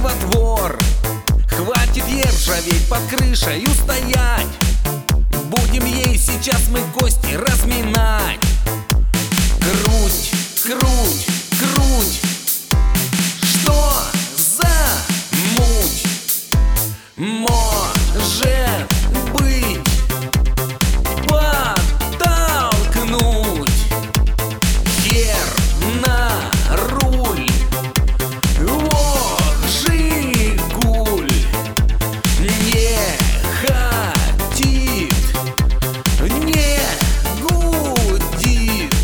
во двор. Хватит ей ржаветь под крышей стоять. Будем ей сейчас мы кости разминать. Круть, круть, круть. Что за муть? Может быть, подтолкнуть хер на руль. Ох, Жигуль не хотит, не гудит.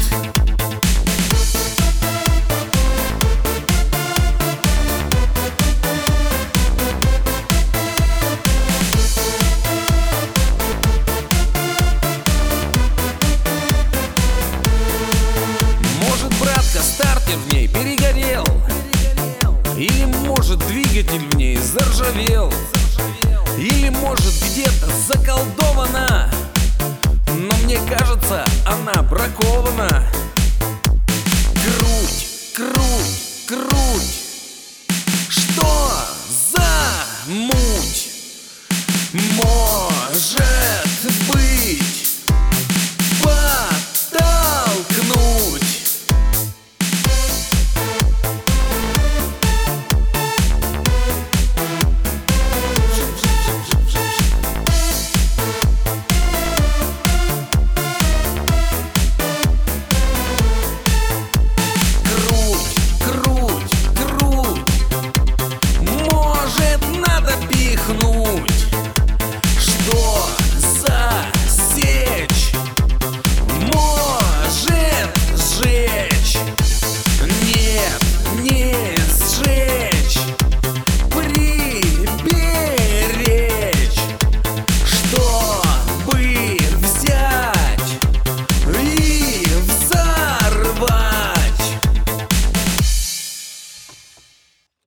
Может, братка, стартер в ней перегорел, или может двигатель в ней заржавел, или может где-то заколдована, но мне кажется, она бракована. Круть, круть, круть.